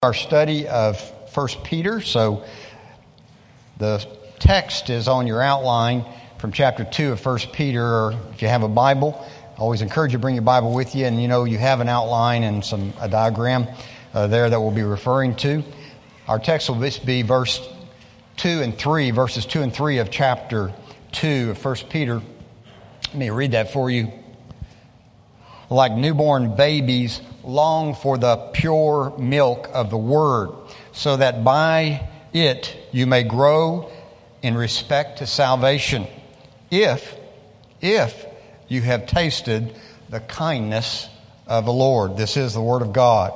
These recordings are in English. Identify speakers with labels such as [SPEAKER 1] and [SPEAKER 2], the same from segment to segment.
[SPEAKER 1] Our study of 1 Peter. So the text is on your outline from chapter 2 of 1 Peter, or if you have a Bible, I always encourage you to bring your Bible with you, and you have an outline and a diagram there that we'll be referring to. Our text will be verses 2 and 3 of chapter 2 of 1 Peter. Let me read that for you. Like newborn babies, long for the pure milk of the Word, so that by it you may grow in respect to salvation, if you have tasted the kindness of the Lord. This is the Word of God.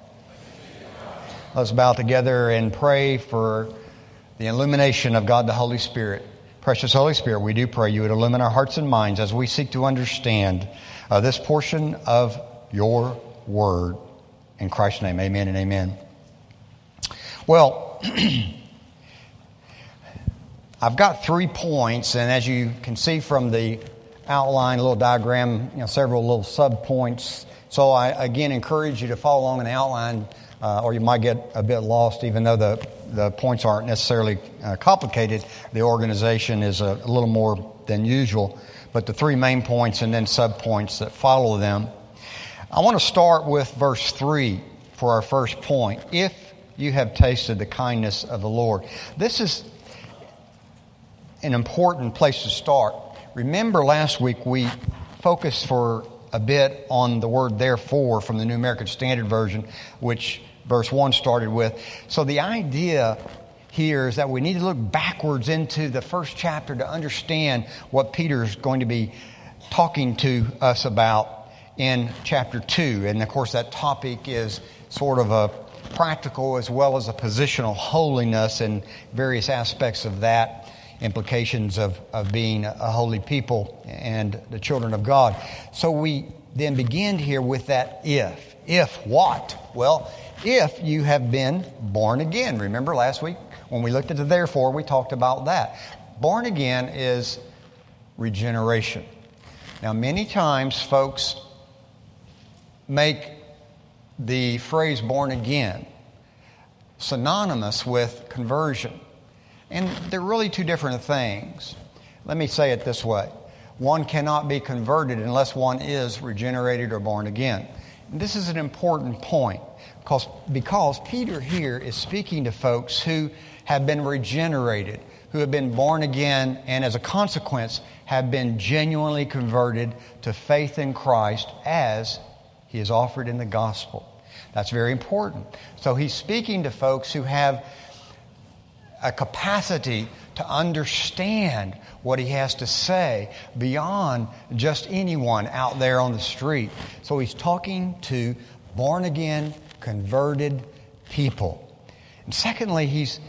[SPEAKER 1] Let's bow together and pray for the illumination of God the Holy Spirit. Precious Holy Spirit, we do pray you would illumine our hearts and minds as we seek to understand this portion of your Word. In Christ's name, amen and amen. Well, I've got 3 points, and as you can see from the outline, a little diagram, several little sub-points. So I, again, encourage you to follow along in the outline, or you might get a bit lost, even though the points aren't necessarily complicated. The organization is a little more than usual. But the 3 main points and then sub-points that follow them. I want to start with verse 3 for our first point. If you have tasted the kindness of the Lord. This is an important place to start. Remember last week we focused for a bit on the word therefore from the New American Standard Version, which verse 1 started with. So the idea here is that we need to look backwards into the first chapter to understand what Peter's going to be talking to us about in chapter 2. And of course that topic is sort of a practical as well as a positional holiness and various aspects of that, implications of being a holy people and the children of God. So we then begin here with that if. If what? Well, if you have been born again. Remember last week when we looked at the therefore, we talked about that. Born again is regeneration. Now, many times folks make the phrase born again synonymous with conversion. And they're really 2 different things. Let me say it this way. One cannot be converted unless one is regenerated or born again. And this is an important point because Peter here is speaking to folks who have been regenerated, who have been born again, and as a consequence have been genuinely converted to faith in Christ as He is offered in the gospel. That's very important. So he's speaking to folks who have a capacity to understand what he has to say beyond just anyone out there on the street. So he's talking to born again, converted people. And secondly,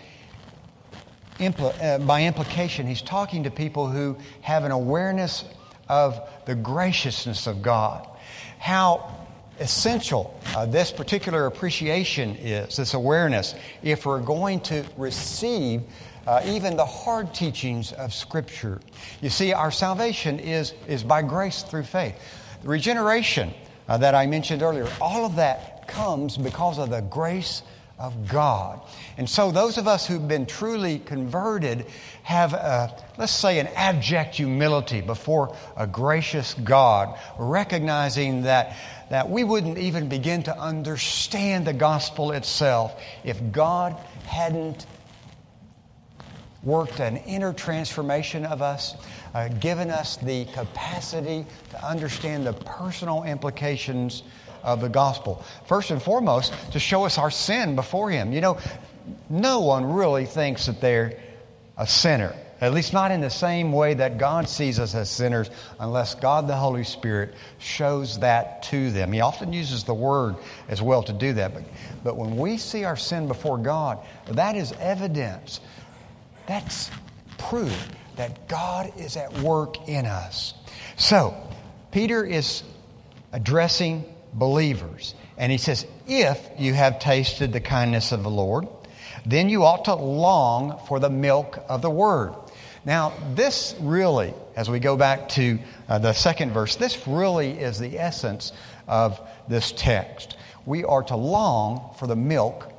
[SPEAKER 1] by implication, he's talking to people who have an awareness of the graciousness of God. How essential this particular appreciation is, this awareness, if we're going to receive even the hard teachings of Scripture. You see, our salvation is by grace through faith. The regeneration that I mentioned earlier, all of that comes because of the grace of God. And so those of us who've been truly converted have, let's say, an abject humility before a gracious God, recognizing that we wouldn't even begin to understand the gospel itself if God hadn't worked an inner transformation of us, given us the capacity to understand the personal implications of the gospel. First and foremost, to show us our sin before Him. No one really thinks that they're a sinner, at least not in the same way that God sees us as sinners, unless God the Holy Spirit shows that to them. He often uses the Word as well to do that. But when we see our sin before God, that is evidence. That's proof that God is at work in us. So, Peter is addressing believers. And he says, if you have tasted the kindness of the Lord, then you ought to long for the milk of the Word. Now, this really, as we go back to the second verse, this really is the essence of this text. We are to long for the milk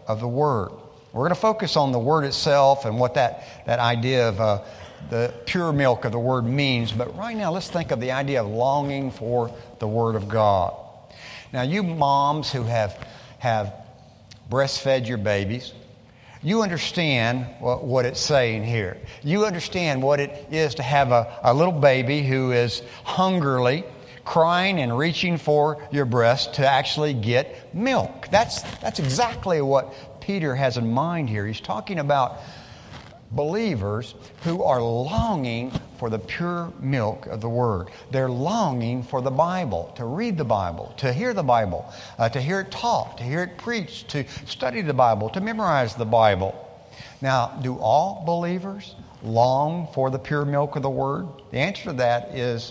[SPEAKER 1] of the Word. We're going to focus on the Word itself and what that idea of the pure milk of the Word means. But right now, let's think of the idea of longing for the Word of God. Now, you moms who have breastfed your babies, you understand what it's saying here. You understand what it is to have a little baby who is hungrily crying and reaching for your breast to actually get milk. That's exactly what Peter has in mind here. He's talking about believers who are longing for the pure milk of the Word. They're longing for the Bible, to read the Bible, to hear the Bible, to hear it taught, to hear it preached, to study the Bible, to memorize the Bible. Now, do all believers long for the pure milk of the Word? The answer to that is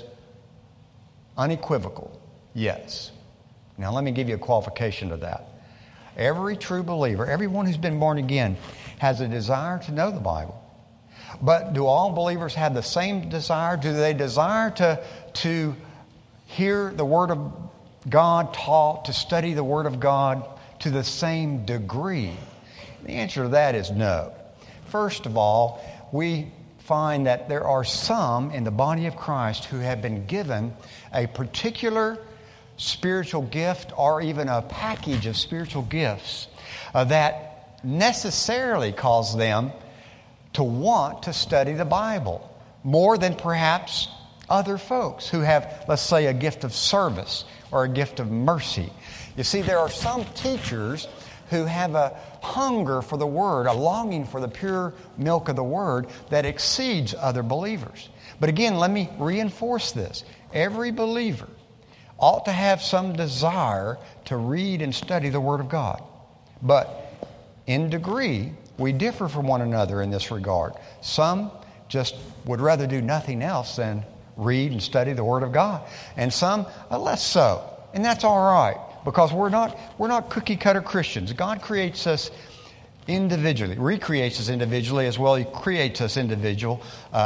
[SPEAKER 1] unequivocal, yes. Now, let me give you a qualification to that. Every true believer, everyone who's been born again, has a desire to know the Bible. But do all believers have the same desire? Do they desire to hear the Word of God taught, to study the Word of God to the same degree? The answer to that is no. First of all, we find that there are some in the body of Christ who have been given a particular spiritual gift or even a package of spiritual gifts that necessarily cause them to want to study the Bible more than perhaps other folks who have, let's say, a gift of service or a gift of mercy. You see, there are some teachers who have a hunger for the Word, a longing for the pure milk of the Word that exceeds other believers. But again, let me reinforce this. Every believer ought to have some desire to read and study the Word of God. But in degree, we differ from one another in this regard. Some just would rather do nothing else than read and study the Word of God. And some less so. And that's all right, because we're not cookie-cutter Christians. God creates us individually, recreates us individually as well. He creates us individuals.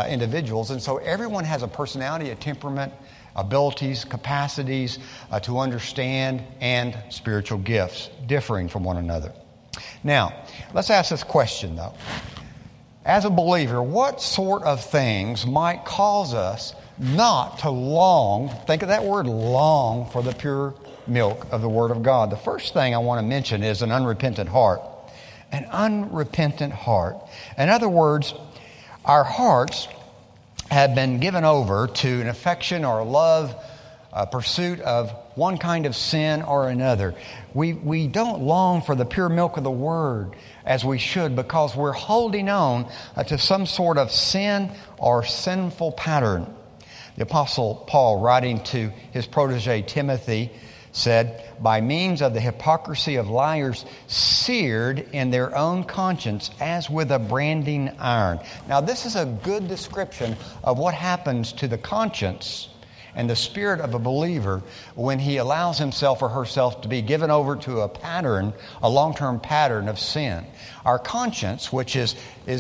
[SPEAKER 1] And so everyone has a personality, a temperament, abilities, capacities to understand, and spiritual gifts differing from one another. Now, let's ask this question, though. As a believer, what sort of things might cause us not to long, think of that word, long, for the pure milk of the Word of God? The first thing I want to mention is an unrepentant heart. An unrepentant heart. In other words, our hearts have been given over to an affection or a love, a pursuit of one kind of sin or another. We don't long for the pure milk of the Word as we should, because we're holding on to some sort of sin or sinful pattern. The Apostle Paul, writing to his protege Timothy, said, by means of the hypocrisy of liars, seared in their own conscience as with a branding iron. Now, this is a good description of what happens to the conscience and the spirit of a believer when he allows himself or herself to be given over to a pattern, a long-term pattern of sin. Our conscience, which is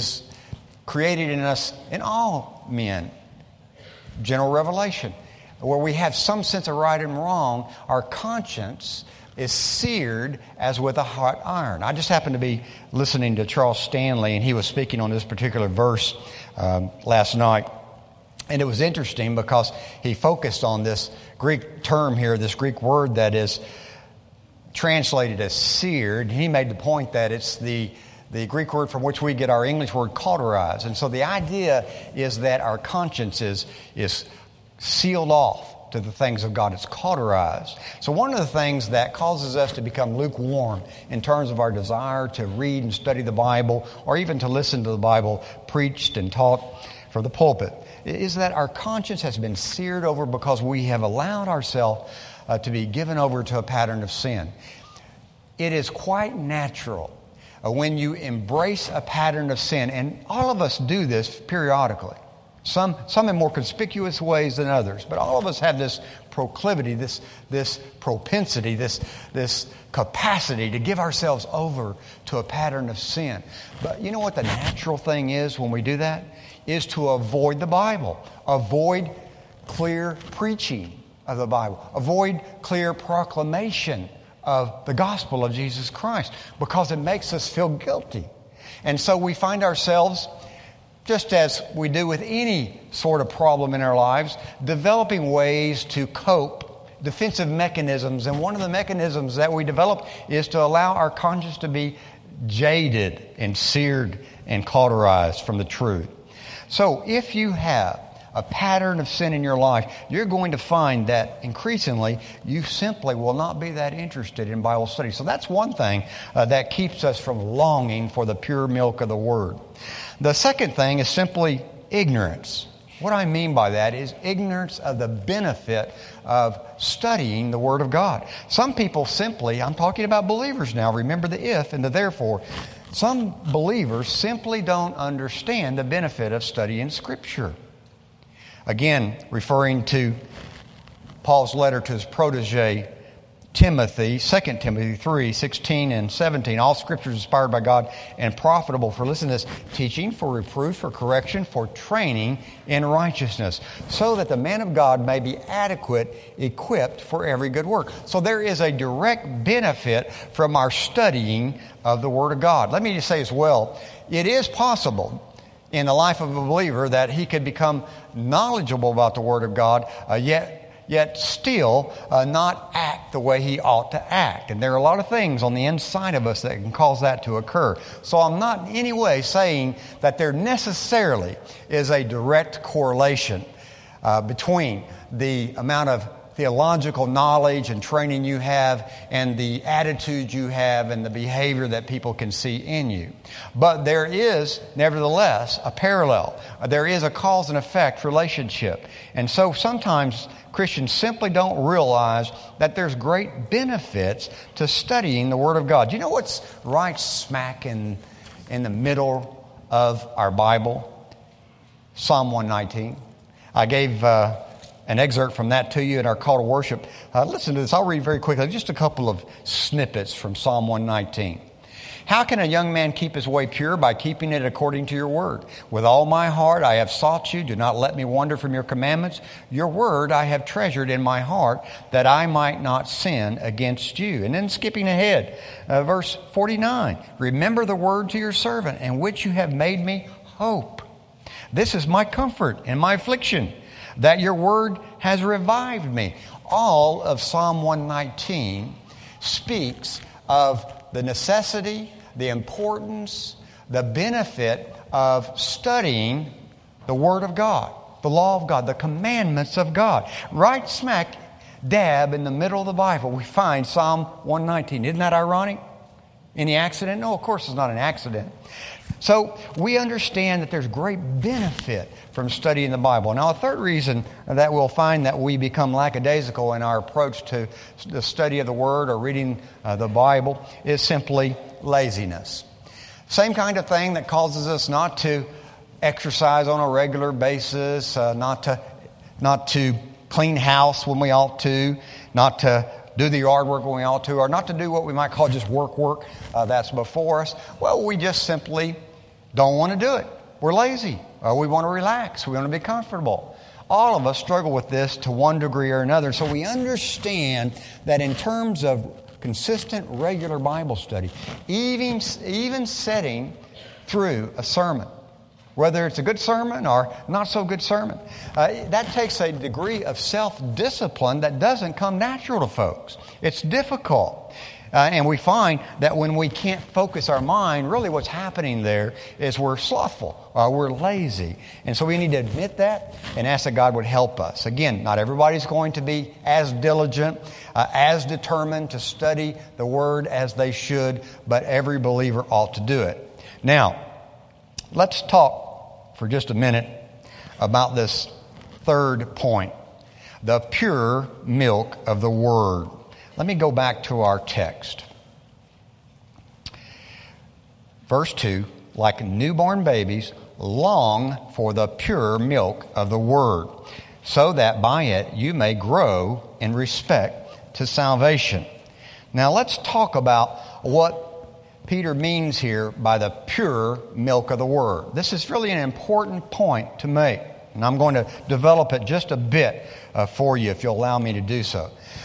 [SPEAKER 1] created in us, in all men, general revelation, where we have some sense of right and wrong, our conscience is seared as with a hot iron. I just happened to be listening to Charles Stanley, and he was speaking on this particular verse last night. And it was interesting because he focused on this Greek term here, this Greek word that is translated as seared. He made the point that it's the Greek word from which we get our English word cauterize. And so the idea is that our conscience is sealed off to the things of God. It's cauterized. So one of the things that causes us to become lukewarm in terms of our desire to read and study the Bible, or even to listen to the Bible preached and taught from the pulpit, is that our conscience has been seared over because we have allowed ourselves to be given over to a pattern of sin. It is quite natural when you embrace a pattern of sin, and all of us do this periodically. Some in more conspicuous ways than others, but all of us have this proclivity, this propensity, this capacity to give ourselves over to a pattern of sin. But you know what the natural thing is when we do that? Is to avoid the Bible, avoid clear preaching of the Bible, avoid clear proclamation of the gospel of Jesus Christ because it makes us feel guilty. And so we find ourselves, just as we do with any sort of problem in our lives, developing ways to cope, defensive mechanisms. And one of the mechanisms that we develop is to allow our conscience to be jaded and seared and cauterized from the truth. So if you have a pattern of sin in your life, you're going to find that increasingly you simply will not be that interested in Bible study. So that's one thing that keeps us from longing for the pure milk of the Word. The second thing is simply ignorance. What I mean by that is ignorance of the benefit of studying the Word of God. Some people simply, I'm talking about believers now, remember the if and the therefore. Some believers simply don't understand the benefit of studying Scripture. Again, referring to Paul's letter to his protege, Timothy, 2 Timothy 3, 16 and 17. All Scripture is inspired by God and profitable for, listen to this, teaching, for reproof, for correction, for training in righteousness, so that the man of God may be adequate, equipped for every good work. So there is a direct benefit from our studying of the Word of God. Let me just say as well, it is possible in the life of a believer that he could become knowledgeable about the Word of God, yet still not act the way he ought to act. And there are a lot of things on the inside of us that can cause that to occur. So I'm not in any way saying that there necessarily is a direct correlation between the amount of theological knowledge and training you have and the attitude you have and the behavior that people can see in you. But there is, nevertheless, a parallel. There is a cause and effect relationship. And so sometimes Christians simply don't realize that there's great benefits to studying the Word of God. Do you know what's right smack in the middle of our Bible? Psalm 119. I gave an excerpt from that to you in our call to worship. Listen to this. I'll read very quickly. Just a couple of snippets from Psalm 119. How can a young man keep his way pure? By keeping it according to your word. With all my heart I have sought you. Do not let me wander from your commandments. Your word I have treasured in my heart, that I might not sin against you. And then skipping ahead, verse 49. Remember the word to your servant, in which you have made me hope. This is my comfort in my affliction, that your word has revived me. All of Psalm 119 speaks of the necessity, the importance, the benefit of studying the Word of God, the law of God, the commandments of God. Right smack dab in the middle of the Bible, we find Psalm 119. Isn't that ironic? Any accident? No, of course it's not an accident. So we understand that there's great benefit from studying the Bible. Now, a third reason that we'll find that we become lackadaisical in our approach to the study of the Word or reading the Bible is simply laziness. Same kind of thing that causes us not to exercise on a regular basis, not to clean house when we ought to, not to do the yard work when we ought to, or not to do what we might call just work that's before us. Well, we just simply don't want to do it. We're lazy. Or we want to relax. We want to be comfortable. All of us struggle with this to one degree or another. So we understand that in terms of consistent, regular Bible study, even sitting through a sermon, whether it's a good sermon or not so good sermon, that takes a degree of self-discipline that doesn't come natural to folks. It's difficult. And we find that when we can't focus our mind, really what's happening there is we're slothful, we're lazy. And so we need to admit that and ask that God would help us. Again, not everybody's going to be as diligent, as determined to study the Word as they should, but every believer ought to do it. Now, let's talk for just a minute about this third point, the pure milk of the Word. Let me go back to our text. Verse 2, like newborn babies, long for the pure milk of the Word, so that by it you may grow in respect to salvation. Now let's talk about what Peter means here by the pure milk of the Word. This is really an important point to make, and I'm going to develop it just a bit for you if you'll allow me to do so.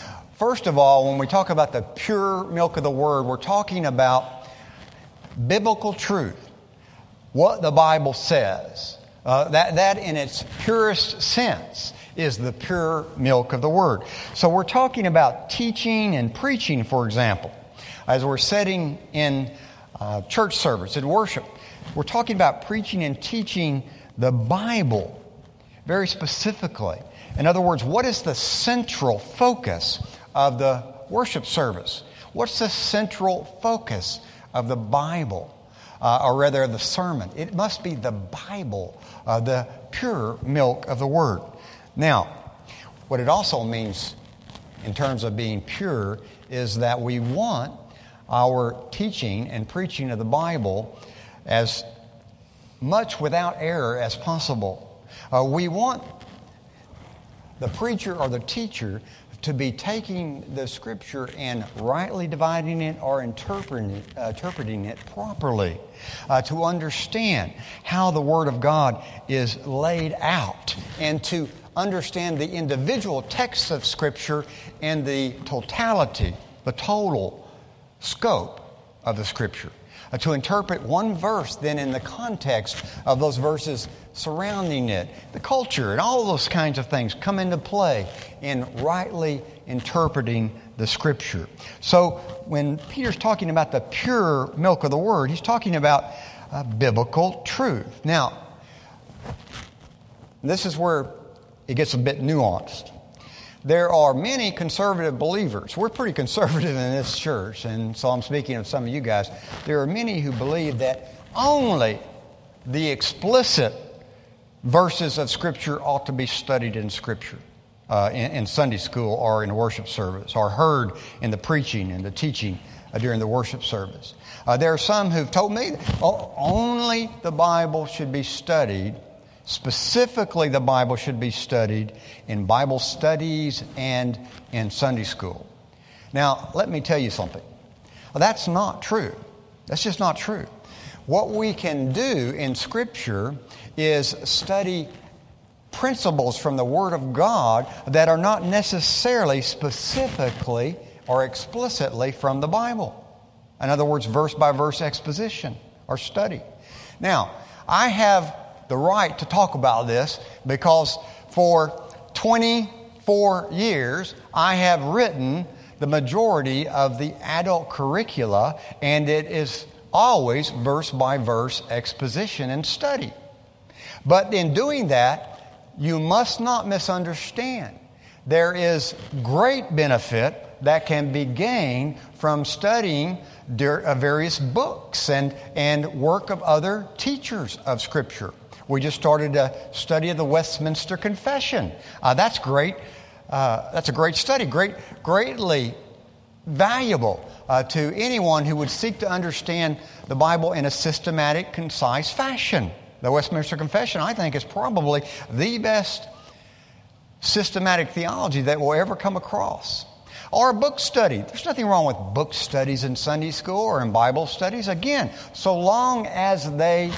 [SPEAKER 1] first of all, when we talk about the pure milk of the Word, we're talking about biblical truth, what the Bible says. That in its purest sense is the pure milk of the Word. So we're talking about teaching and preaching, for example. As we're sitting in church service, in worship, we're talking about preaching and teaching the Bible very specifically. In other words, what is the central focus of the worship service? What's the central focus of the Bible, or rather the sermon? It must be the Bible, the pure milk of the Word. Now, what it also means in terms of being pure is that we want our teaching and preaching of the Bible as much without error as possible. We want the preacher or the teacher to be taking the Scripture and rightly dividing it or interpreting it properly, to understand how the Word of God is laid out, and to understand the individual texts of Scripture and the totality, the total scope of the Scripture. To interpret one verse then in the context of those verses surrounding it. The culture and all those kinds of things come into play in rightly interpreting the Scripture. So when Peter's talking about the pure milk of the Word, he's talking about biblical truth. Now, this is where it gets a bit nuanced. There are many conservative believers. We're pretty conservative in this church, and so I'm speaking of some of you guys. There are many who believe that only the explicit verses of Scripture ought to be studied in Scripture, in Sunday school or in worship service, or heard in the preaching and the teaching during the worship service. There are some who've told me that only the Bible should be studied. Specifically, the Bible should be studied in Bible studies and in Sunday school. Now, let me tell you something. That's not true. That's just not true. What we can do in Scripture is study principles from the Word of God that are not necessarily specifically or explicitly from the Bible. In other words, verse-by-verse exposition or study. Now, I have the right to talk about this because for 24 years I have written the majority of the adult curricula, and it is always verse-by-verse exposition and study. But in doing that, you must not misunderstand. There is great benefit that can be gained from studying various books and work of other teachers of Scripture. We just started a study of the Westminster Confession. That's great. That's a great study, greatly valuable to anyone who would seek to understand the Bible in a systematic, concise fashion. The Westminster Confession, I think, is probably the best systematic theology that we'll ever come across. Or a book study. There's nothing wrong with book studies in Sunday school or in Bible studies. Again, so long as they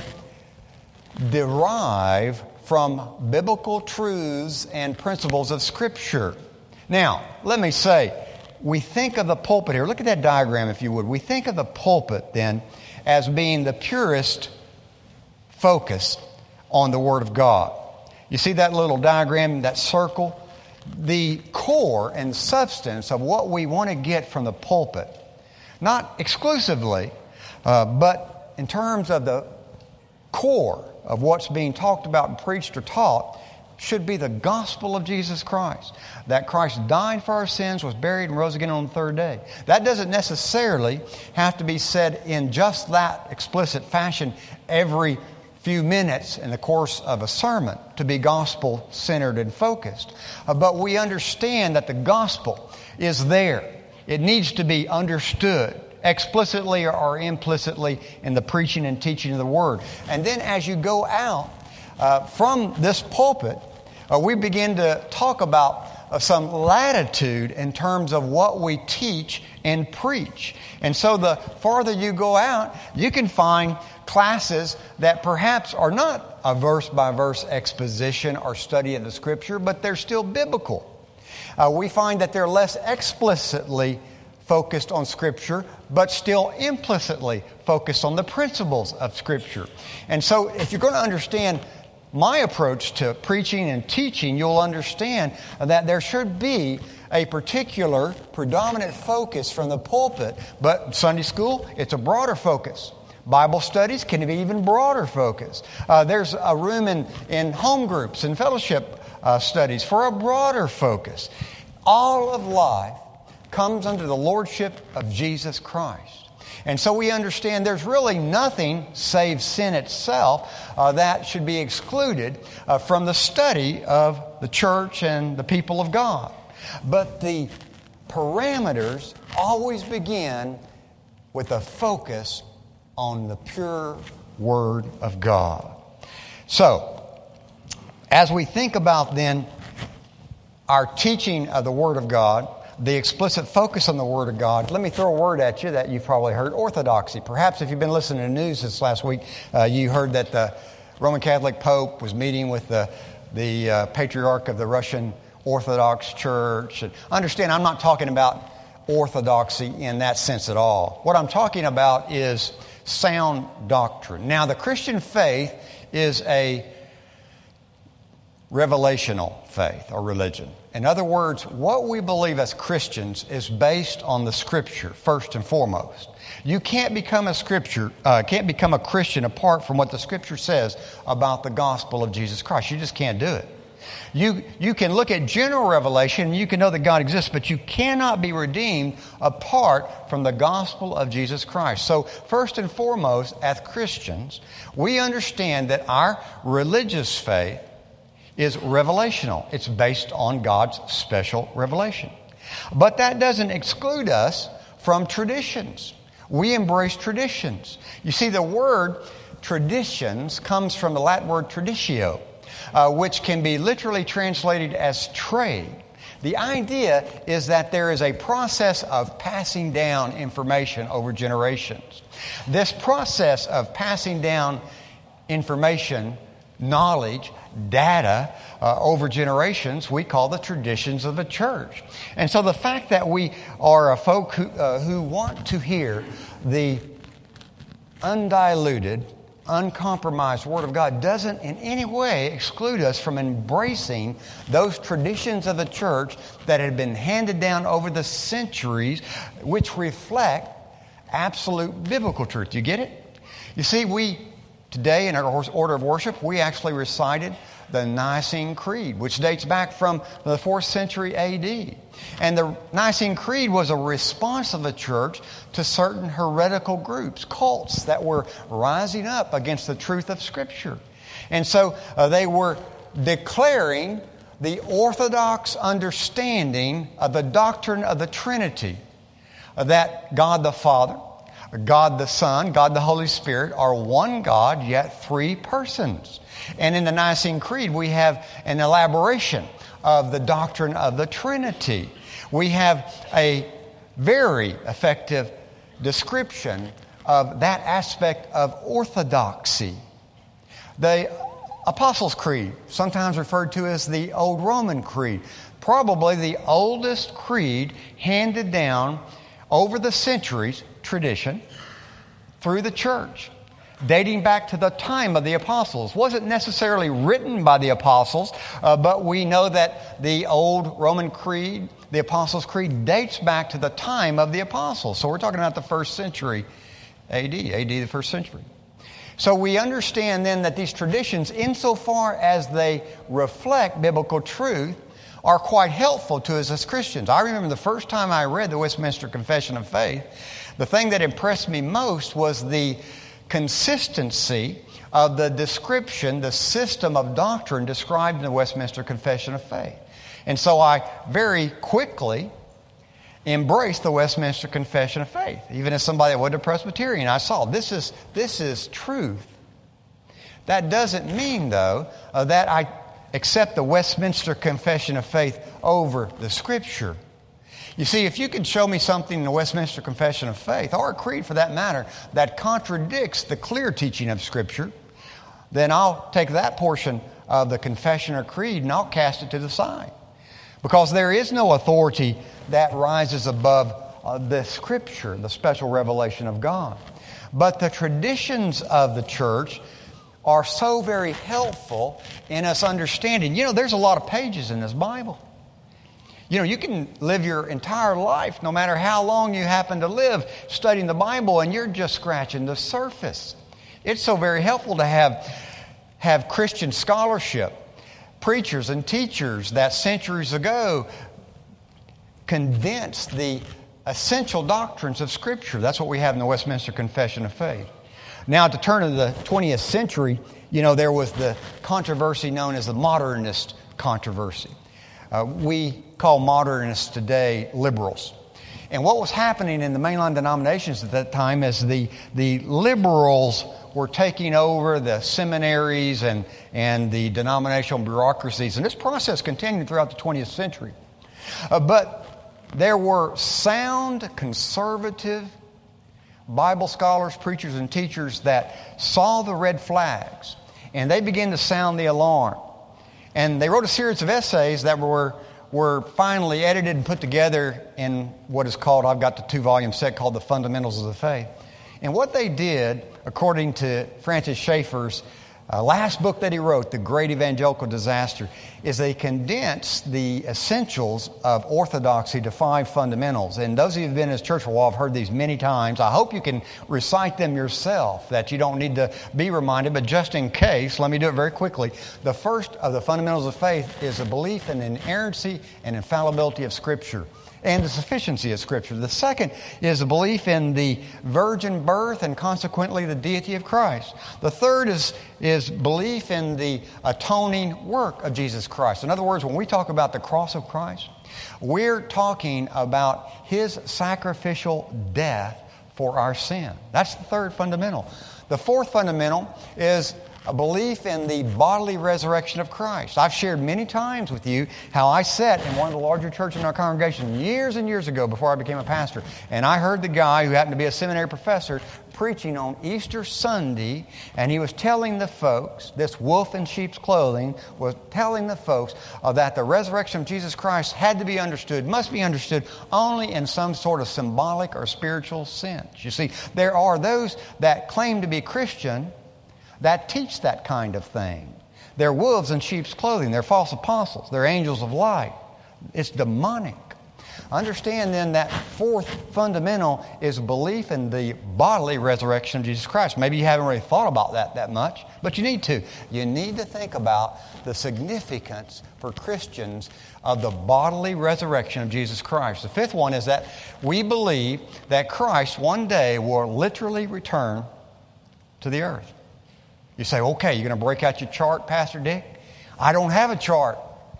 [SPEAKER 1] derive from biblical truths and principles of Scripture. Now, let me say, we think of the pulpit here. Look at that diagram, if you would. We think of the pulpit, then, as being the purest focus on the Word of God. You see that little diagram, that circle? The core and substance of what we want to get from the pulpit, not exclusively, but in terms of the core of what's being talked about and preached or taught, should be the gospel of Jesus Christ. That Christ died for our sins, was buried, and rose again on the third day. That doesn't necessarily have to be said in just that explicit fashion every few minutes in the course of a sermon to be gospel-centered and focused. But we understand that the gospel is there. It needs to be understood explicitly or implicitly in the preaching and teaching of the Word. And then as you go out from this pulpit, we begin to talk about some latitude in terms of what we teach and preach. And so the farther you go out, you can find classes that perhaps are not a verse-by-verse exposition or study of the Scripture, but they're still biblical. We find that they're less explicitly focused on Scripture, but still implicitly focused on the principles of Scripture. And so if you're going to understand my approach to preaching and teaching, you'll understand that there should be a particular predominant focus from the pulpit. But Sunday school, it's a broader focus. Bible studies can be even broader focus. There's a room in home groups and fellowship studies for a broader focus. All of life comes under the lordship of Jesus Christ. And so we understand there's really nothing save sin itself that should be excluded from the study of the church and the people of God. But the parameters always begin with a focus on the pure Word of God. So, as we think about then our teaching of the Word of God, the explicit focus on the Word of God, let me throw a word at you that you've probably heard, orthodoxy. Perhaps if you've been listening to the news this last week, you heard that the Roman Catholic Pope was meeting with the Patriarch of the Russian Orthodox Church. And understand, I'm not talking about orthodoxy in that sense at all. What I'm talking about is sound doctrine. Now, the Christian faith is a revelational faith or religion. In other words, what we believe as Christians is based on the Scripture first and foremost. You can't become a Christian apart from what the Scripture says about the gospel of Jesus Christ. You just can't do it. You can look at general revelation and you can know that God exists, but you cannot be redeemed apart from the gospel of Jesus Christ. So first and foremost, as Christians, we understand that our religious faith is revelational. It's based on God's special revelation. But that doesn't exclude us from traditions. We embrace traditions. You see, the word traditions comes from the Latin word traditio, which can be literally translated as trade. The idea is that there is a process of passing down information over generations. This process of passing down information, knowledge, data over generations, we call the traditions of the church. And so the fact that we are a folk who want to hear the undiluted, uncompromised Word of God doesn't in any way exclude us from embracing those traditions of the church that have been handed down over the centuries, which reflect absolute biblical truth. You get it? You see, today in our order of worship, we actually recited the Nicene Creed, which dates back from the 4th century A.D. And the Nicene Creed was a response of the church to certain heretical groups, cults that were rising up against the truth of Scripture. And so they were declaring the orthodox understanding of the doctrine of the Trinity, that God the Father, God the Son, God the Holy Spirit are one God, yet three persons. And in the Nicene Creed, we have an elaboration of the doctrine of the Trinity. We have a very effective description of that aspect of orthodoxy. The Apostles' Creed, sometimes referred to as the Old Roman Creed, probably the oldest creed handed down over the centuries, tradition, through the church, dating back to the time of the apostles. Wasn't necessarily written by the apostles, but we know that the Old Roman Creed, the Apostles' Creed, dates back to the time of the apostles. So we're talking about the 1st century AD the 1st century. So we understand then that these traditions, insofar as they reflect biblical truth, are quite helpful to us as Christians. I remember the first time I read the Westminster Confession of Faith, the thing that impressed me most was the consistency of the description, the system of doctrine described in the Westminster Confession of Faith. And so I very quickly embraced the Westminster Confession of Faith. Even as somebody that wasn't a Presbyterian, I saw this is truth. That doesn't mean, though, that I accept the Westminster Confession of Faith over the Scripture. You see, if you could show me something in the Westminster Confession of Faith, or a creed for that matter, that contradicts the clear teaching of Scripture, then I'll take that portion of the confession or creed and I'll cast it to the side. Because there is no authority that rises above the Scripture, the special revelation of God. But the traditions of the church are so very helpful in us understanding. There's a lot of pages in this Bible. You can live your entire life, no matter how long you happen to live, studying the Bible, and you're just scratching the surface. It's so very helpful to have Christian scholarship, preachers and teachers that centuries ago condensed the essential doctrines of Scripture. That's what we have in the Westminster Confession of Faith. Now, at the turn of the 20th century, there was the controversy known as the modernist controversy. We call modernists today liberals. And what was happening in the mainline denominations at that time is the liberals were taking over the seminaries and the denominational bureaucracies. And this process continued throughout the 20th century. But there were sound, conservative Bible scholars, preachers, and teachers that saw the red flags, and they began to sound the alarm. And they wrote a series of essays that were finally edited and put together in what is called, I've got the 2-volume set called The Fundamentals of the Faith. And what they did, according to Francis Schaeffer's last book that he wrote, The Great Evangelical Disaster, is they condensed the essentials of orthodoxy to 5 fundamentals. And those of you who have been in this church for a while have heard these many times. I hope you can recite them yourself, that you don't need to be reminded, but just in case, let me do it very quickly. The first of the fundamentals of faith is a belief in the inerrancy and infallibility of Scripture and the sufficiency of Scripture. The second is a belief in the virgin birth and consequently the deity of Christ. The third is belief in the atoning work of Jesus Christ. In other words, when we talk about the cross of Christ, we're talking about His sacrificial death for our sin. That's the third fundamental. The fourth fundamental is a belief in the bodily resurrection of Christ. I've shared many times with you how I sat in one of the larger churches in our congregation years and years ago before I became a pastor. And I heard the guy who happened to be a seminary professor preaching on Easter Sunday, and he was telling the folks, this wolf in sheep's clothing, was telling the folks that the resurrection of Jesus Christ had to be understood, must be understood only in some sort of symbolic or spiritual sense. You see, there are those that claim to be Christian that teach that kind of thing. They're wolves in sheep's clothing. They're false apostles. They're angels of light. It's demonic. Understand then that fourth fundamental is belief in the bodily resurrection of Jesus Christ. Maybe you haven't really thought about that much, but you need to. You need to think about the significance for Christians of the bodily resurrection of Jesus Christ. The fifth one is that we believe that Christ one day will literally return to the earth. You say, okay, you're going to break out your chart, Pastor Dick? I don't have a chart.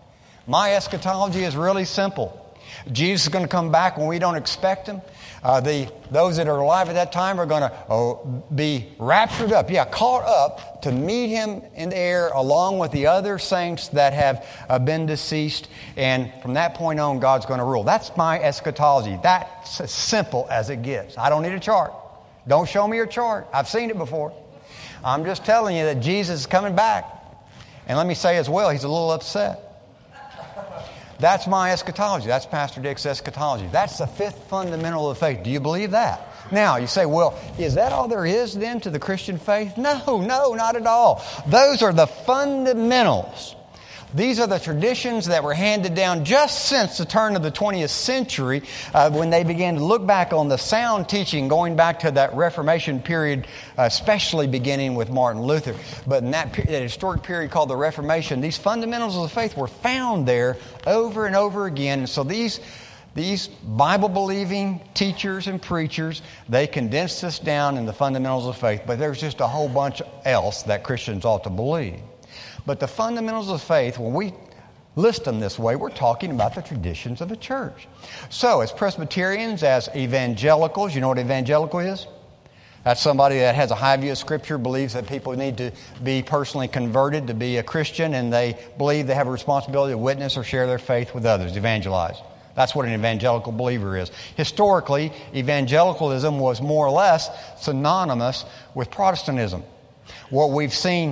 [SPEAKER 1] My eschatology is really simple. Jesus is going to come back when we don't expect Him. Those that are alive at that time are going to be raptured up, caught up to meet Him in the air along with the other saints that have been deceased. And from that point on, God's going to rule. That's my eschatology. That's as simple as it gets. I don't need a chart. Don't show me your chart. I've seen it before. I'm just telling you that Jesus is coming back. And let me say as well, He's a little upset. That's my eschatology. That's Pastor Dick's eschatology. That's the fifth fundamental of faith. Do you believe that? Now, you say, well, is that all there is then to the Christian faith? No, not at all. Those are the fundamentals. These are the traditions that were handed down just since the turn of the 20th century when they began to look back on the sound teaching going back to that Reformation period, especially beginning with Martin Luther. But in that historic period called the Reformation, these fundamentals of the faith were found there over and over again. And so these Bible-believing teachers and preachers, they condensed this down in the fundamentals of faith. But there's just a whole bunch else that Christians ought to believe. But the fundamentals of faith, when we list them this way, we're talking about the traditions of the church. So, as Presbyterians, as evangelicals, you know what evangelical is? That's somebody that has a high view of Scripture, believes that people need to be personally converted to be a Christian, and they believe they have a responsibility to witness or share their faith with others, evangelize. That's what an evangelical believer is. Historically, evangelicalism was more or less synonymous with Protestantism. What we've seen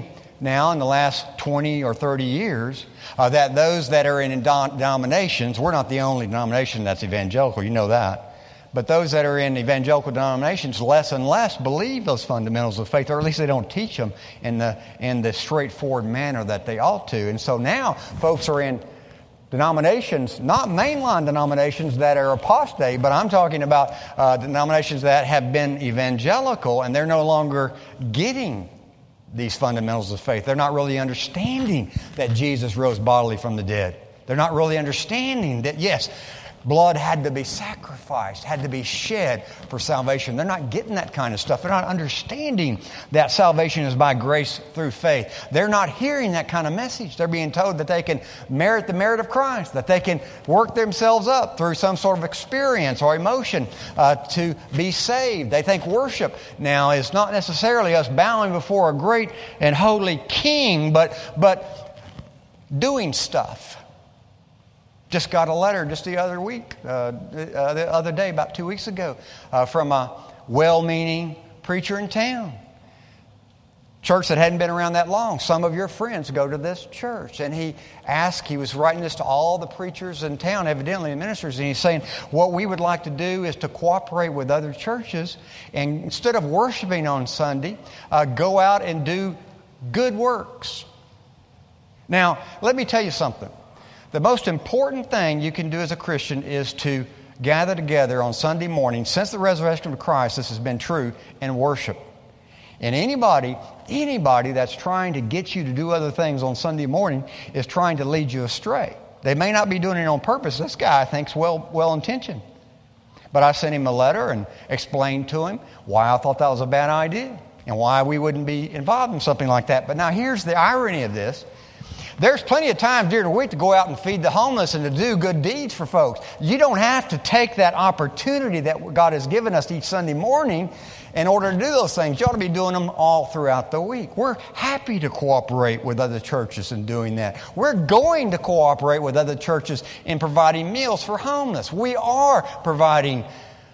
[SPEAKER 1] now in the last 20 or 30 years that those that are in denominations, we're not the only denomination that's evangelical, you know that. But those that are in evangelical denominations less and less believe those fundamentals of faith, or at least they don't teach them in the straightforward manner that they ought to. And so now folks are in denominations, not mainline denominations that are apostate, but I'm talking about denominations that have been evangelical, and they're no longer getting these fundamentals of faith. They're not really understanding that Jesus rose bodily from the dead. They're not really understanding that, yes, blood had to be sacrificed, had to be shed for salvation. They're not getting that kind of stuff. They're not understanding that salvation is by grace through faith. They're not hearing that kind of message. They're being told that they can merit the merit of Christ, that they can work themselves up through some sort of experience or emotion to be saved. They think worship now is not necessarily us bowing before a great and holy King, but doing stuff. Just got a letter just the other week, the other day, about 2 weeks ago, from a well-meaning preacher in town. Church that hadn't been around that long. Some of your friends go to this church. And he was writing this to all the preachers in town, evidently, and ministers, and he's saying, what we would like to do is to cooperate with other churches, and instead of worshiping on Sunday, go out and do good works. Now, let me tell you something. The most important thing you can do as a Christian is to gather together on Sunday morning. Since the resurrection of Christ, this has been true, and worship. And anybody that's trying to get you to do other things on Sunday morning is trying to lead you astray. They may not be doing it on purpose. This guy, I think, is well-intentioned. But I sent him a letter and explained to him why I thought that was a bad idea and why we wouldn't be involved in something like that. But now here's the irony of this. There's plenty of time during the week to go out and feed the homeless and to do good deeds for folks. You don't have to take that opportunity that God has given us each Sunday morning in order to do those things. You ought to be doing them all throughout the week. We're happy to cooperate with other churches in doing that. We're going to cooperate with other churches in providing meals for homeless. We are providing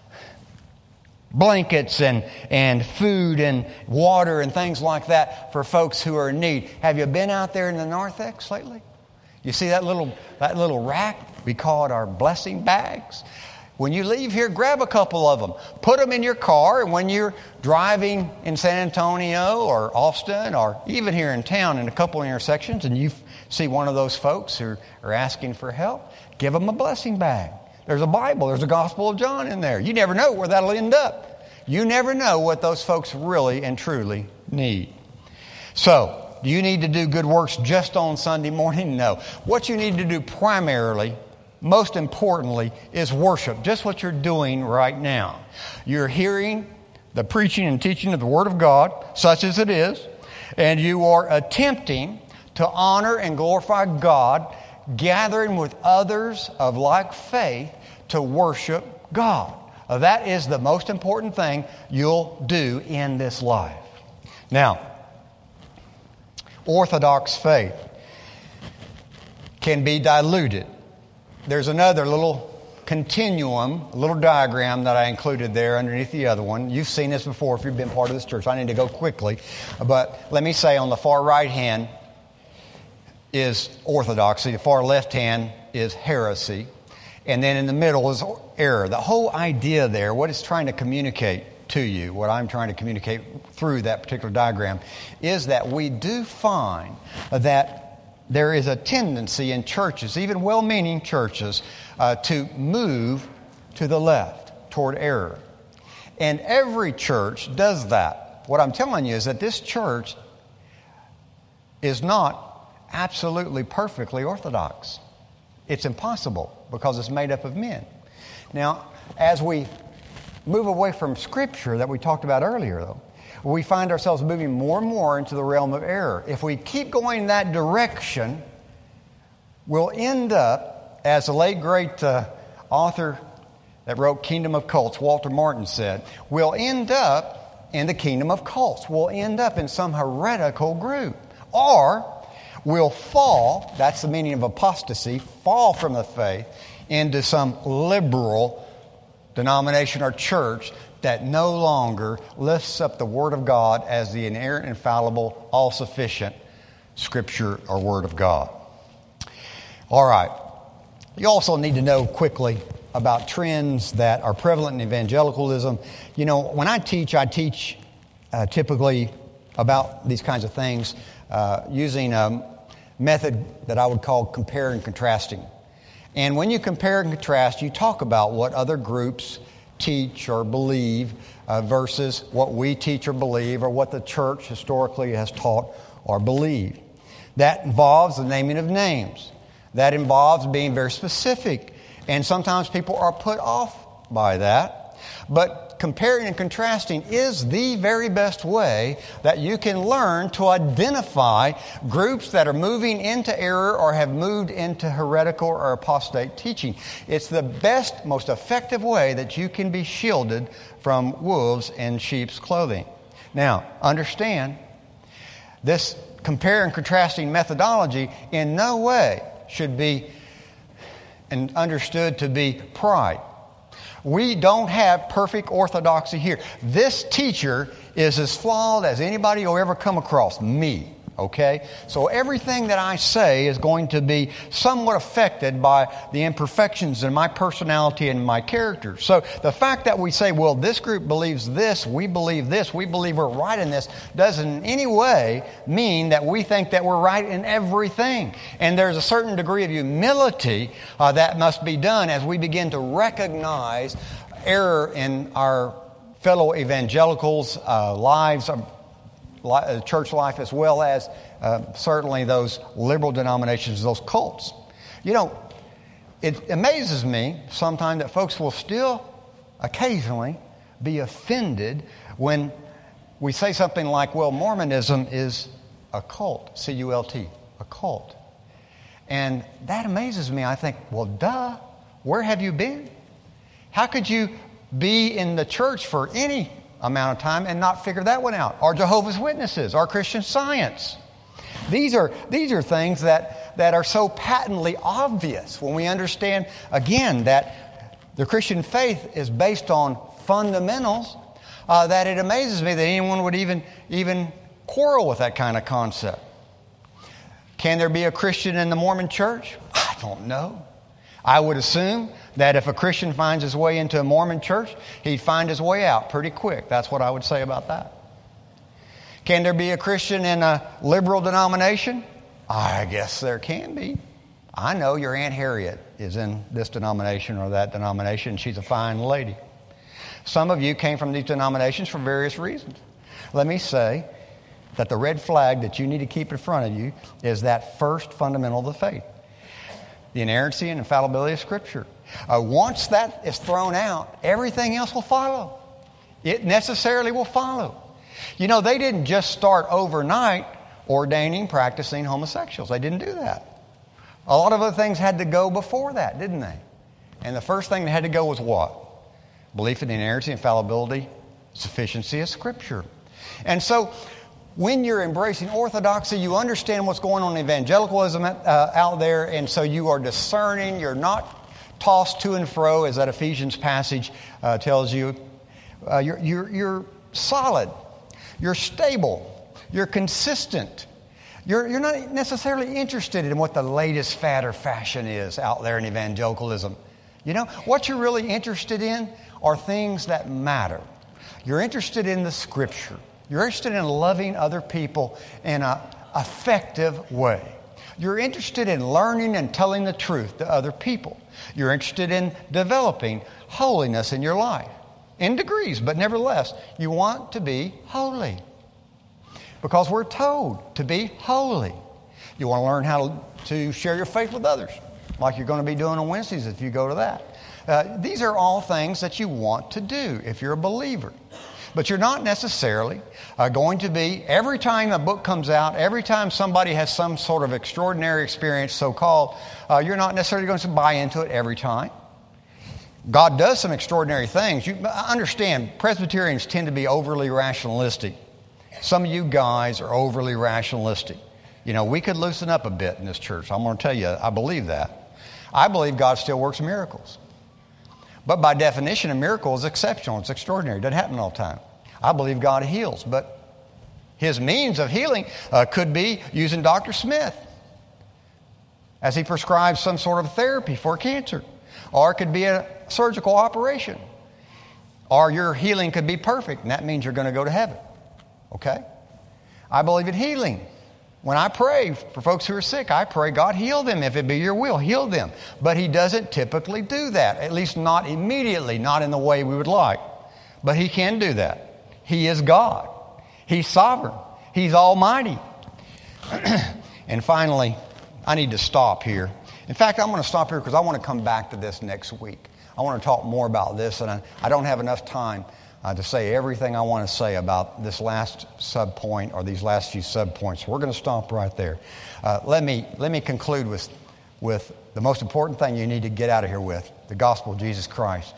[SPEAKER 1] blankets and food and water and things like that for folks who are in need. Have you been out there in the narthex lately? You see that little rack? We call it our blessing bags. When you leave here, grab a couple of them. Put them in your car, and when you're driving in San Antonio or Austin or even here in town in a couple of intersections and you see one of those folks who are asking for help, give them a blessing bag. There's a Bible. There's a Gospel of John in there. You never know where that'll end up. You never know what those folks really and truly need. So, do you need to do good works just on Sunday morning? No. What you need to do primarily, most importantly, is worship. Just what you're doing right now. You're hearing the preaching and teaching of the Word of God, such as it is, and you are attempting to honor and glorify God, gathering with others of like faith to worship God. That is the most important thing you'll do in this life. Now, Orthodox faith can be diluted. There's another little continuum, a little diagram that I included there underneath the other one. You've seen this before if you've been part of this church. I need to go quickly. But let me say on the far right hand is orthodoxy. The far left hand is heresy. And then in the middle is error. The whole idea there, what it's trying to communicate to you, what I'm trying to communicate through that particular diagram, is that we do find that there is a tendency in churches, even well-meaning churches, to move to the left, toward error. And every church does that. What I'm telling you is that this church is not absolutely perfectly orthodox. It's impossible because it's made up of men. Now, as we move away from Scripture that we talked about earlier, though, we find ourselves moving more and more into the realm of error. If we keep going that direction, we'll end up, as the late great author that wrote Kingdom of Cults, Walter Martin, said, we'll end up in the kingdom of cults. We'll end up in some heretical group. Or we'll fall, that's the meaning of apostasy, fall from the faith into some liberal denomination or church that no longer lifts up the Word of God as the inerrant, infallible, all-sufficient Scripture or Word of God. All right. You also need to know quickly about trends that are prevalent in evangelicalism. You know, when I teach typically about these kinds of things using a method that I would call compare and contrasting. And when you compare and contrast, you talk about what other groups teach or believe versus what we teach or believe or what the church historically has taught or believed. That involves the naming of names. That involves being very specific. And sometimes people are put off by that. But comparing and contrasting is the very best way that you can learn to identify groups that are moving into error or have moved into heretical or apostate teaching. It's the best, most effective way that you can be shielded from wolves in sheep's clothing. Now, understand, this compare and contrasting methodology in no way should be understood to be pride. We don't have perfect orthodoxy here. This teacher is as flawed as anybody you'll ever come across. Me. Okay? So everything that I say is going to be somewhat affected by the imperfections in my personality and my character. So the fact that we say, well, this group believes this, we believe we're right in this, doesn't in any way mean that we think that we're right in everything. And there's a certain degree of humility that must be done as we begin to recognize error in our fellow evangelicals' lives, church life, as well as certainly those liberal denominations, those cults. You know, it amazes me sometimes that folks will still occasionally be offended when we say something like, well, Mormonism is a cult, C-U-L-T, a cult. And that amazes me. I think, well, duh, where have you been? How could you be in the church for any amount of time and not figure that one out? Or Jehovah's Witnesses, or Christian Science. These are things that are so patently obvious when we understand, again, that the Christian faith is based on fundamentals, that it amazes me that anyone would even quarrel with that kind of concept. Can there be a Christian in the Mormon church? I don't know. I would assume that if a Christian finds his way into a Mormon church, he'd find his way out pretty quick. That's what I would say about that. Can there be a Christian in a liberal denomination? I guess there can be. I know your Aunt Harriet is in this denomination or that denomination. She's a fine lady. Some of you came from these denominations for various reasons. Let me say that the red flag that you need to keep in front of you is that first fundamental of the faith. The inerrancy and infallibility of Scripture. Once that is thrown out, everything else will follow. It necessarily will follow. You know, they didn't just start overnight practicing homosexuals. They didn't do that. A lot of other things had to go before that, didn't they? And the first thing that had to go was what? Belief in the inerrancy, infallibility, sufficiency of Scripture. And so, when you're embracing orthodoxy, you understand what's going on in evangelicalism out there, and so you are discerning. You're not tossed to and fro, as that Ephesians passage tells you. You're solid. You're stable. You're consistent. You're not necessarily interested in what the latest fad or fashion is out there in evangelicalism. You know, what you're really interested in are things that matter. You're interested in the Scripture. You're interested in loving other people in an effective way. You're interested in learning and telling the truth to other people. You're interested in developing holiness in your life. In degrees, but nevertheless, you want to be holy. Because we're told to be holy. You want to learn how to share your faith with others, like you're going to be doing on Wednesdays if you go to that. These are all things that you want to do if you're a believer. But you're not necessarily going to be, every time a book comes out, every time somebody has some sort of extraordinary experience, so-called, you're not necessarily going to buy into it every time. God does some extraordinary things. You understand, Presbyterians tend to be overly rationalistic. Some of you guys are overly rationalistic. You know, we could loosen up a bit in this church. I'm going to tell you, I believe that. I believe God still works miracles. But by definition, a miracle is exceptional. It's extraordinary. It doesn't happen all the time. I believe God heals, but His means of healing could be using Dr. Smith as he prescribes some sort of therapy for cancer. Or it could be a surgical operation. Or your healing could be perfect, and that means you're going to go to heaven. Okay? I believe in healing. When I pray for folks who are sick, I pray, God, heal them. If it be your will, heal them. But He doesn't typically do that, at least not immediately, not in the way we would like. But He can do that. He is God. He's sovereign. He's almighty. And finally, I need to stop here. In fact, I'm going to stop here because I want to come back to this next week. I want to talk more about this, and I don't have enough time to say everything I want to say about this last subpoint or these last few subpoints. So we're going to stop right there. Let me conclude with the most important thing you need to get out of here with, the gospel of Jesus Christ.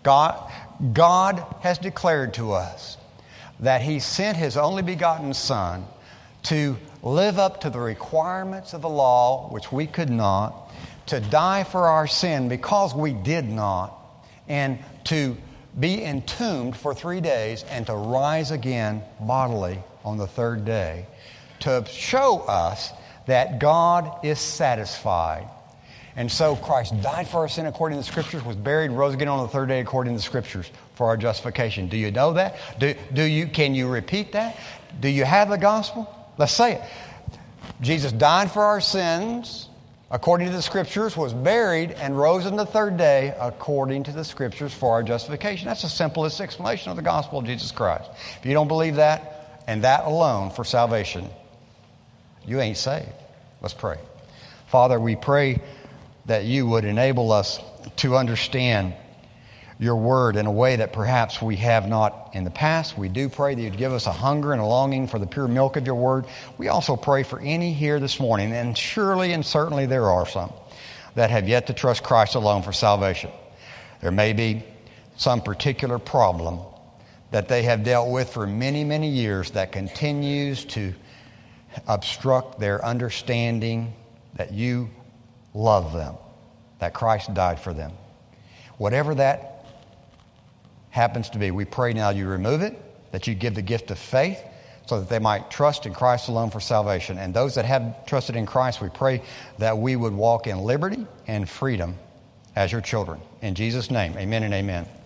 [SPEAKER 1] God has declared to us that He sent His only begotten Son to live up to the requirements of the law, which we could not, to die for our sin because we did not, and to be entombed for 3 days and to rise again bodily on the third day, to show us that God is satisfied. And so Christ died for our sin according to the Scriptures, was buried, rose again on the third day according to the Scriptures for our justification. Do you know that? Can you repeat that? Do you have the gospel? Let's say it. Jesus died for our sins according to the Scriptures, was buried, and rose on the third day according to the Scriptures for our justification. That's the simplest explanation of the gospel of Jesus Christ. If you don't believe that, and that alone for salvation, you ain't saved. Let's pray. Father, we pray that you would enable us to understand your word in a way that perhaps we have not in the past. We do pray that you'd give us a hunger and a longing for the pure milk of your word. We also pray for any here this morning, and surely and certainly there are some that have yet to trust Christ alone for salvation. There may be some particular problem that they have dealt with for many, many years that continues to obstruct their understanding that you love them, that Christ died for them. Whatever that happens to be, we pray now you remove it, that you give the gift of faith so that they might trust in Christ alone for salvation. And those that have trusted in Christ, we pray that we would walk in liberty and freedom as your children. In Jesus' name, amen and amen.